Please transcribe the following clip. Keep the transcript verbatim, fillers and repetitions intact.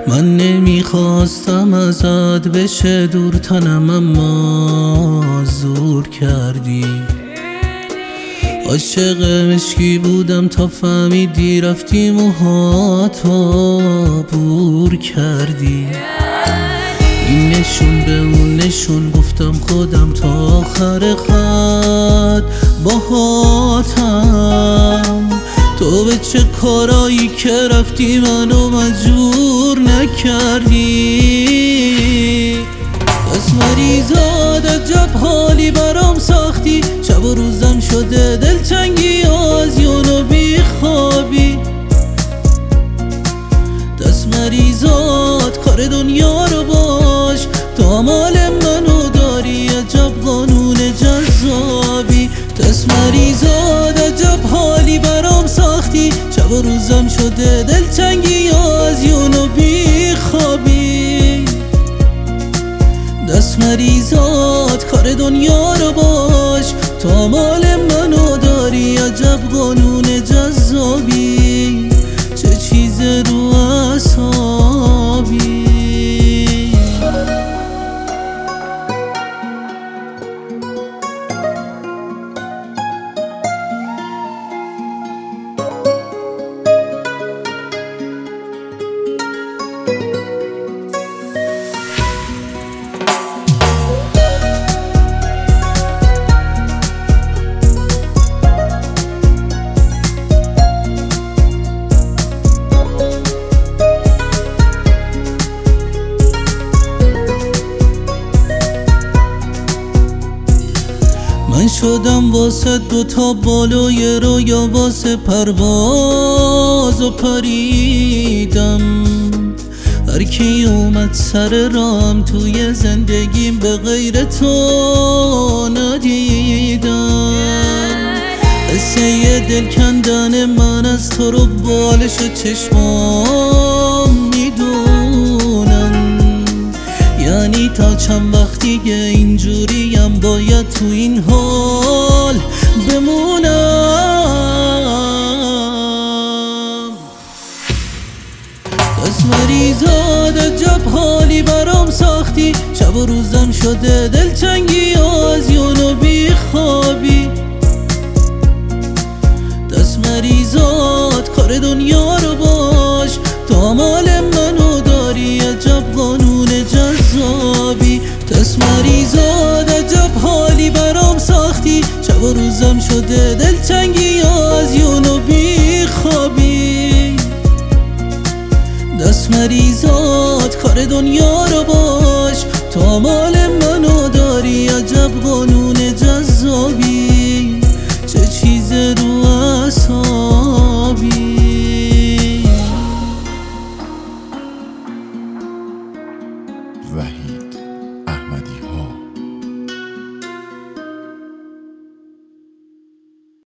من نمیخواستم ازت بشه دور تنم، اما زور کردی. عاشق مشکی بودم تا فهمیدی، رفتی موهاتو بور کردی. این نشون به اون نشون، گفتم خودم تا آخر خط باهاتم. تو به چه کارایی که رفتی منو مجبور نکردی. بس مریضات عجب حالی برام ساختی، شب و روزم شده دلتنگی و از یونو بی خوابی. دست مریضات کار دنیا رو باش، تا مال منو داری عجب قانون جذابی. دست مریضات عجب حالی برام ساختی، شب و روزم شده دلتنگی و از یونو بی خوابی. دست مریضات کار دنیا رو باش، تا مال منو داری عجب قانون جذابی. چه چیز رو اعصابی. من شدم واسه دوتا بالای رویا، واسه پرواز و پریدم. هر کی اومد سر رام توی زندگیم به غیر تو ندیدم. قصه دل کندن من از تو رو بالش چشمام میدونن. یعنی تا چند وقت دیگه اینجوریم باید تو این حال بمونم. دست مریضات عجب حالی برام ساختی، شب و روزم شده دلتنگی و از یونو بی خوابی. دست مریضات کار دنیا رو باش، تا مال منو داری عجب قانون جذابی. دست مریضات عجب حالی برام ساختی، شب و روزم شده دلتنگی و از یونو بی خوابی. دست مریضات کار دنیا رو باش، تا مال منو داری عجب قانون جذابی. چه چیز رو اعصابی. وحید